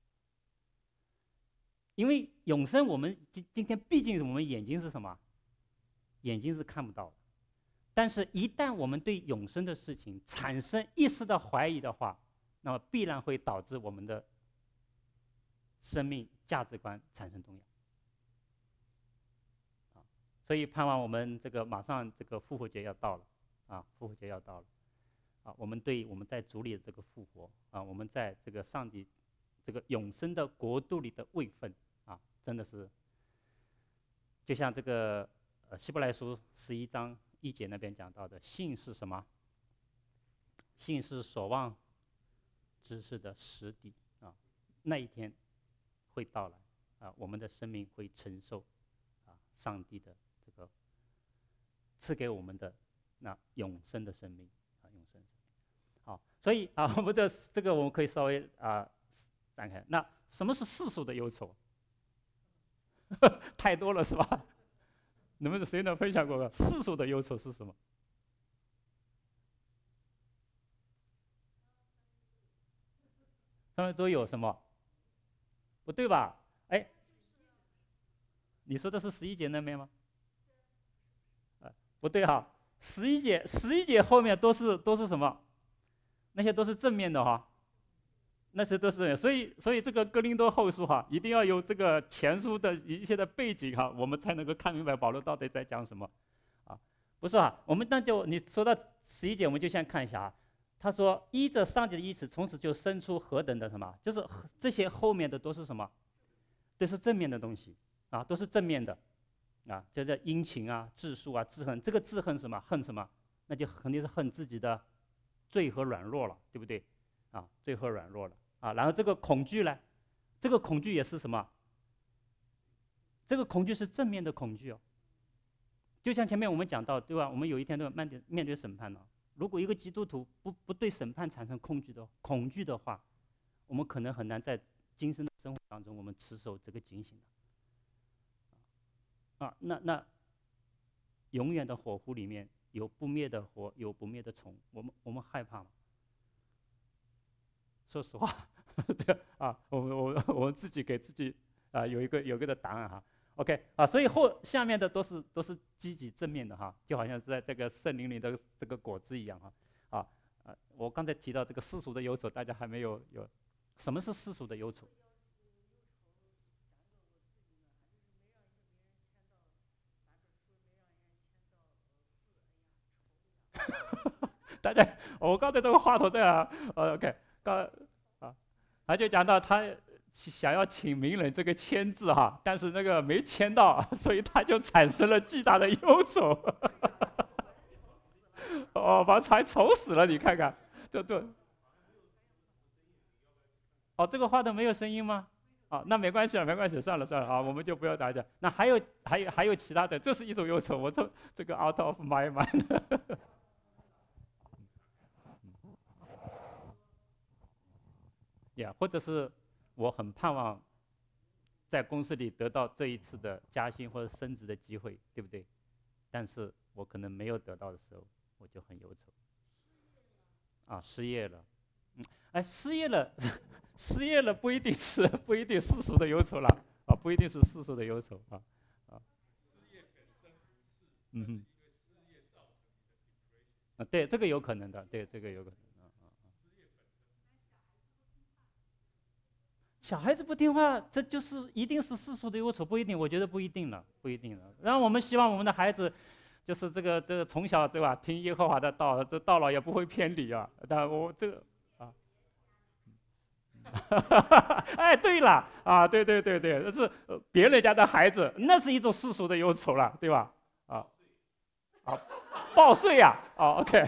因为永生，我们今今天毕竟我们眼睛是什么？眼睛是看不到的。但是，一旦我们对永生的事情产生一丝的怀疑的话，那么必然会导致我们的生命价值观产生动摇。啊，所以盼望我们这个马上这个复活节要到了，啊，复活节要到了，啊，我们对我们在主里的这个复活，啊，我们在这个上帝这个永生的国度里的位分，啊，真的是就像这个呃希伯来书十一章一节那边讲到的，信是什么？信是所望之事的实底啊，那一天会到来啊，我们的生命会承受啊上帝的这个赐给我们的那永生的生命啊，永生。好，所以啊，我们这这个我们可以稍微啊展开。那什么是世俗的忧愁？太多了是吧？能不能谁能分享过个世俗的忧愁是什么？他们都有什么？不对吧？哎，你说的是十一节那边吗？啊，不对哈，十一节十一节后面都是都是什么？那些都是正面的哈，那些都是，所以所以这个哥林多后书哈，一定要有这个前书的一些的背景哈，我们才能够看明白保罗到底在讲什么啊。不是哈，我们那就你说到十一节，我们就先看一下啊。他说依着上帝的意思，从此就生出何等的什么，就是这些后面的都是什么？都是正面的东西啊，都是正面的啊，就叫殷勤啊、智术啊、智恨。这个智恨什么？恨什么？那就肯定是恨自己的罪和软弱了，对不对？啊，罪和软弱了啊。然后这个恐惧呢？这个恐惧也是什么？这个恐惧是正面的恐惧哦。就像前面我们讲到，对吧？我们有一天都要面对面对审判了。如果一个基督徒不不对审判产生恐惧的恐惧的话，我们可能很难在今生的生活当中，我们持守这个警醒的啊。那那永远的火湖里面有不灭的火，有不灭的虫，我们我们害怕吗？ 说实话，对啊，我们我我们自己给自己啊有一个有一个的答案哈。OK 啊，所以后下面的都是都是积极正面的哈，就好像是在这个圣灵里的这个果子一样哈。啊啊，我刚才提到这个世俗的忧愁，大家还没有有，什么是世俗的忧愁？大家，我刚才这个话头在啊，呃，OK，刚啊，他就讲到他想要请名人这个签字哈，但是那个没签到，所以他就产生了巨大的忧愁。哦，把财愁死了，你看看，对对。哦，这个话筒没有声音吗？啊，那没关系了，没关系，算了算了啊，我们就不要打讲。那还有还有还有其他的，这是一种忧愁，我这这个 out of my mind。呀，或者是我很盼望在公司里得到这一次的加薪或者升职的机会，对不对？但是我可能没有得到的时候，我就很忧愁。啊，失业了。嗯，哎，失业了，失业了不一定是不一定世俗的忧愁了啊，不一定是世俗的忧愁啊啊。嗯哼。啊，对，这个有可能的，对，这个有可能。啊啊啊。小孩子不听话，这就是一定是世俗的忧愁，不一定，我觉得不一定了，不一定了。然后我们希望我们的孩子，就是这个这个从小对吧，听耶和华的道，这到老也不会偏离啊。但我这个啊。哎，对了啊，对对对对，那是呃别人家的孩子，那是一种世俗的忧愁了，对吧？啊啊，报税呀、啊，哦，OK。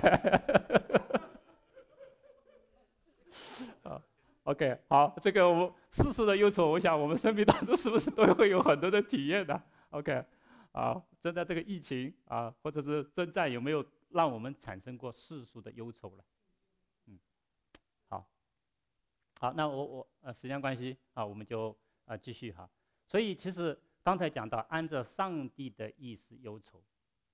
啊，OK，好，这个我世俗的忧愁，我想我们生命当中是不是都会有很多的体验的？OK，啊，正在这个疫情啊，或者是征战，有没有让我们产生过世俗的忧愁呢？嗯，好，好，那我我呃时间关系啊，我们就呃继续哈。所以其实刚才讲到按照上帝的意思忧愁，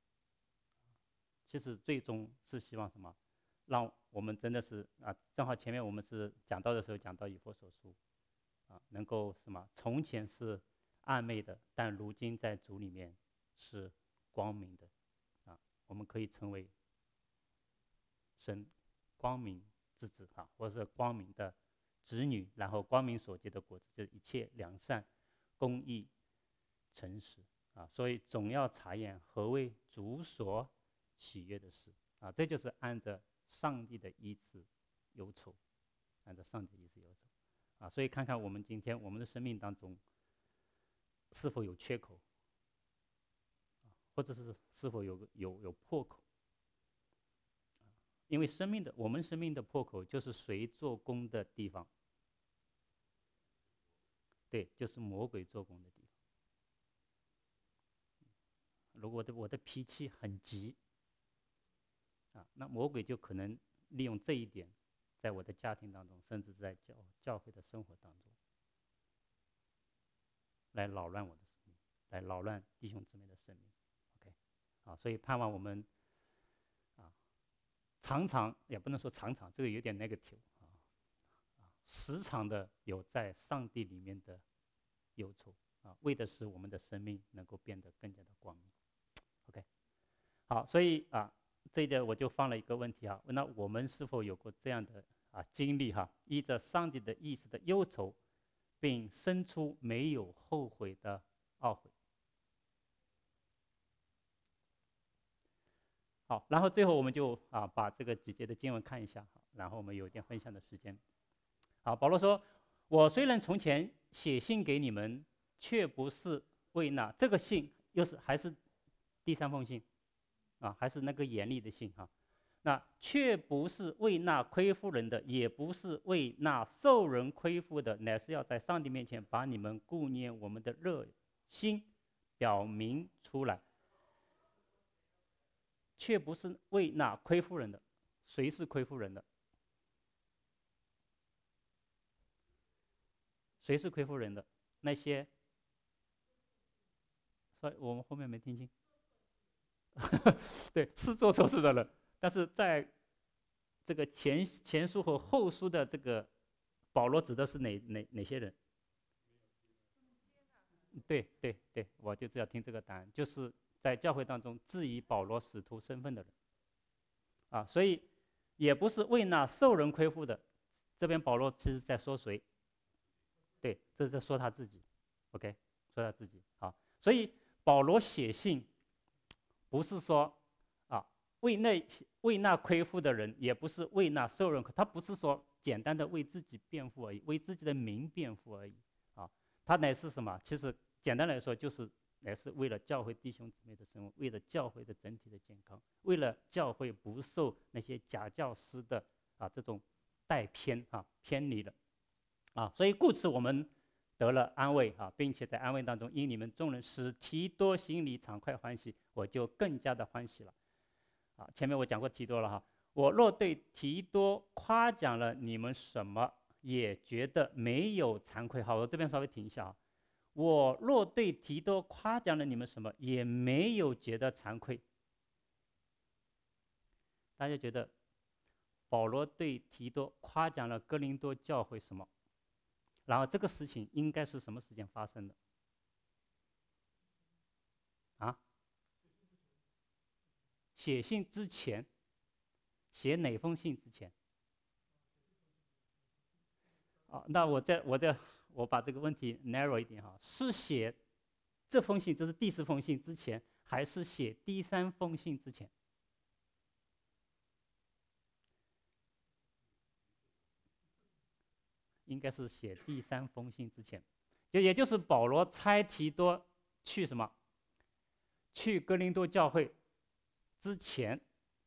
其实最终是希望什么？让我们真的是啊，正好前面我们是讲到的时候讲到以弗所书。啊，能够什么？从前是暗昧的，但如今在主里面是光明的。啊，我们可以成为神光明之子啊，或者是光明的子女，然后光明所结的果子就是一切良善、公义、诚实啊。所以总要查验何为主所喜悦的事啊，这就是按着上帝的意志忧愁，按照上帝的意志忧愁。啊，所以看看我们今天我们的生命当中是否有缺口，或者是是否有有有破口。因为生命的我们生命的破口就是谁做工的地方，对，就是魔鬼做工的地方。如果我的我的脾气很急啊，那魔鬼就可能利用这一点，在我的家庭当中，甚至在教教会的生活当中，来扰乱我的生命，来扰乱弟兄姊妹的生命。OK，啊，所以盼望我们啊，常常也不能说常常，这个有点 negative 啊，时常的有在上帝里面的忧愁啊，为的是我们的生命能够变得更加的光明。OK，好，所以啊，这一点我就放了一个问题啊，那我们是否有过这样的啊经历哈？依着上帝的意思的忧愁，并生出没有后悔的懊悔。好，然后最后我们就啊把这个几节的经文看一下，然后我们有一点分享的时间。好，保罗说：“我虽然从前写信给你们，却不是为那这个信，又是还是第三封信啊，还是那个严厉的信哈、啊。那却不是为那亏负人的，也不是为那受人亏负的，乃是要在上帝面前把你们顾念我们的热心表明出来。却不是为那亏负人的，谁是亏负人的？谁是亏负人的？那些，所以我们后面没听清。对，是做错事的人，但是在这个前前书和后书的这个保罗指的是哪哪哪些人？对对对，我就只要听这个答案，就是在教会当中质疑保罗使徒身份的人啊，所以也不是为那受人亏负的。这边保罗其实在说谁？对，这是在说他自己。OK， 说他自己。好，所以保罗写信不是说啊为那为那亏负的人，也不是为那受人亏，他不是说简单的为自己辩护而已，为自己的名辩护而已啊，他乃是什么？其实简单来说就是乃是为了教会弟兄姊妹的生活，为了教会的整体的健康，为了教会不受那些假教师的啊这种带偏啊偏离了啊，所以故此我们得了安慰啊，并且在安慰当中，因你们众人使提多心里畅快欢喜，我就更加的欢喜了啊。前面我讲过提多了哈，我若对提多夸奖了你们什么，也觉得没有惭愧。好，我这边稍微停一下啊。我若对提多夸奖了你们什么，也没有觉得惭愧。大家觉得保罗对提多夸奖了哥林多教会什么？然后这个事情应该是什么时间发生的？啊？写信之前，写哪封信之前？啊，那我再我再我把这个问题 narrow 一点哈，是写这封信，这是第四封信之前，还是写第三封信之前？应该是写第三封信之前，就也就是保罗差提多去什么？去哥林多教会之前，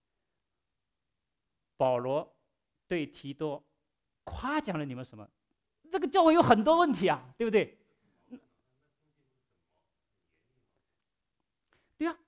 保罗对提多夸奖了你们什么？这个教会有很多问题啊，对不对？对啊，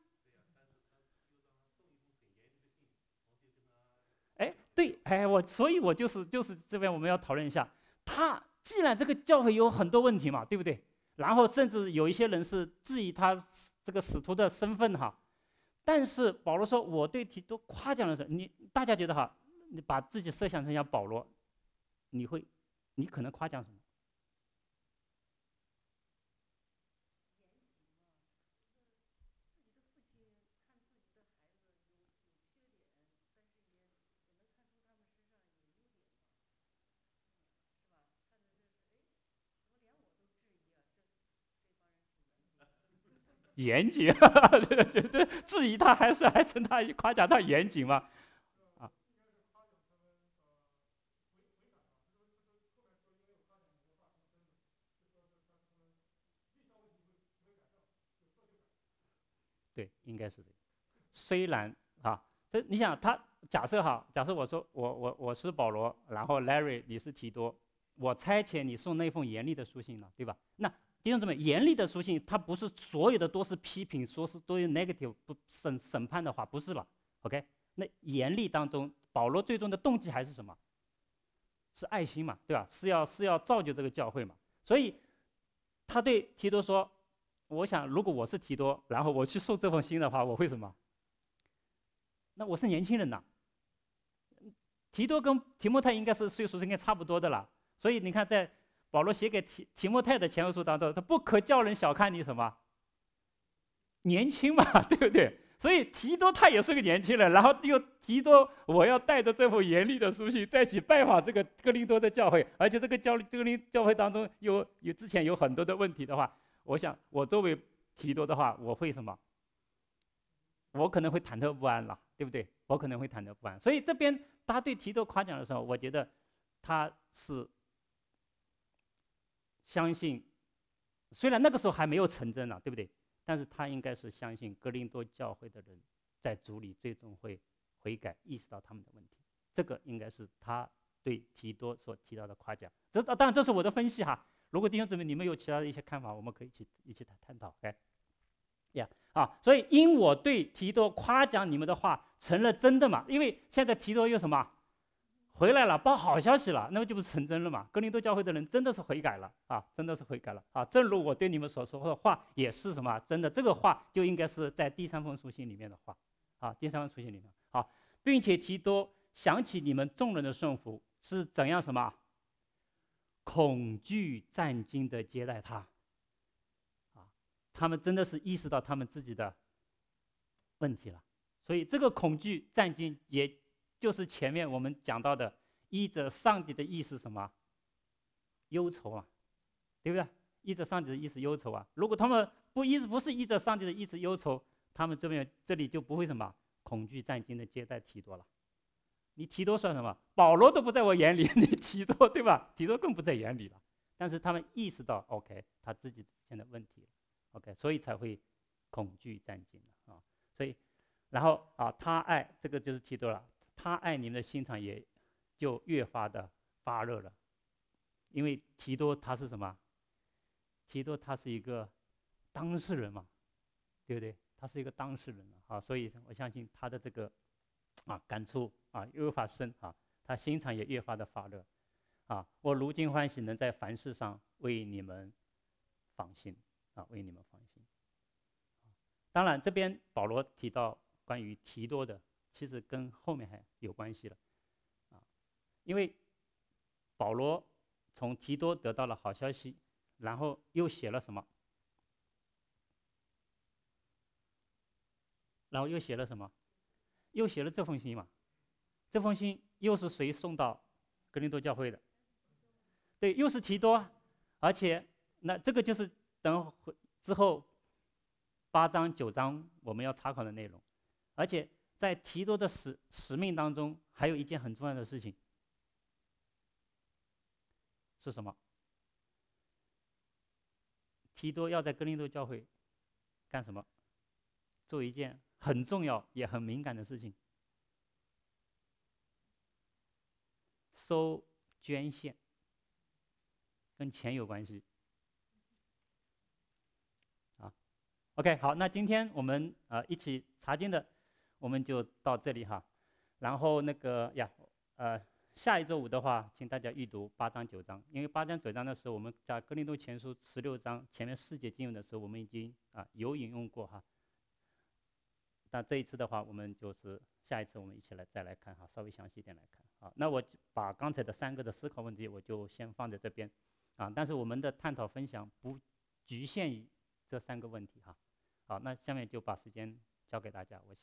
哎，对，哎，我所以，我就是就是这边我们要讨论一下，他既然这个教会有很多问题嘛，对不对？然后甚至有一些人是质疑他这个使徒的身份哈，但是保罗说我对提多夸奖的时候，你大家觉得哈，你把自己设想成像保罗，你会，你可能夸奖什么？严谨，对对对，质疑他还是还称他夸奖他严谨吗？啊，对，应该是这个。虽然啊，这你想他假设哈，假设我说我我我是保罗，然后 Larry 你是提多，我差遣你送那封严厉的书信了，对吧？那弟兄姊妹，严厉的书信，它不是所有的都是批评，说是都有 negative 不审审判的话，不是了。OK，那严厉当中，保罗最终的动机还是什么？是爱心嘛，对吧？是要是要造就这个教会嘛。所以他对提多说，我想如果我是提多，然后我去送这封信的话，我会什么？那我是年轻人呐，提多跟提莫泰应该是岁数是应该差不多的了，所以你看在保罗写给提提莫泰的前后书当中，他不可叫人小看你什么年轻嘛，对不对？所以提多他也是个年轻人，然后又提多我要带着这封严厉的书信再去拜访这个哥林多的教会，而且这个教哥林教会当中有有之前有很多的问题的话，我想我作为提多的话，我会什么？我可能会忐忑不安了，对不对？我可能会忐忑不安。所以这边他对提多夸奖的时候，我觉得他是相信，虽然那个时候还没有成真了，对不对？但是他应该是相信哥林多教会的人在主里最终会悔改，意识到他们的问题。这个应该是他对提多所提到的夸奖。这当然这是我的分析哈。如果弟兄姊妹你们有其他的一些看法，我们可以一起一起探讨。哎。呀、yeah, 啊，所以因我对提多夸奖你们的话成了真的嘛，因为现在提多又什么回来了，报好消息了，那么就不是成真了嘛？哥林多教会的人真的是悔改了啊，真的是悔改了啊，正如我对你们所说的话也是什么真的，这个话就应该是在第三封书信里面的话啊，第三封书信里面好，并且提多想起你们众人的顺服是怎样什么恐惧战惊的接待他。啊，他们真的是意识到他们自己的问题了。所以这个恐惧战惊，也就是前面我们讲到的，依着上帝的意思什么？忧愁啊，对不对？依着上帝的意思忧愁啊。如果他们不依不是依着上帝的意思忧愁，他们这边这里就不会什么恐惧战惊的接待提多了。你提多算什么？保罗都不在我眼里，你提多对吧？提多更不在眼里了。但是他们意识到 ，OK， 他自己之前的问题 ，OK， 所以才会恐惧战惊啊。所以，然后啊，他爱这个就是提多了，他爱你们的心肠也就越发的发热了，因为提多他是什么？提多他是一个当事人嘛，对不对？他是一个当事人啊，所以我相信他的这个啊感触啊越发深啊，他心肠也越发的发热啊。我如今欢喜能在凡事上为你们放心啊，为你们放心。当然，这边保罗提到关于提多的，其实跟后面还有关系了啊，因为保罗从提多得到了好消息，然后又写了什么？然后又写了什么？又写了这封信嘛。这封信又是谁送到格林多教会的？对，又是提多，而且那这个就是等会之后八章九章我们要查考的内容。而且在提多的使使命当中，还有一件很重要的事情是什么？提多要在格林多教会干什么？做一件很重要也很敏感的事情，收捐献，跟钱有关系啊。OK， 好，那今天我们呃一起查经的，我们就到这里哈。然后那个呀，呃，下一周五的话，请大家预读八章九章，因为八章九章的时候，我们在哥林多前书十六章前面四节经文的时候，我们已经啊有引用过哈。但这一次的话，我们就是下一次我们一起来再来看哈，稍微详细一点来看啊。那我把刚才的三个的思考问题，我就先放在这边啊。但是我们的探讨分享不局限于这三个问题哈。好，那下面就把时间交给大家，我。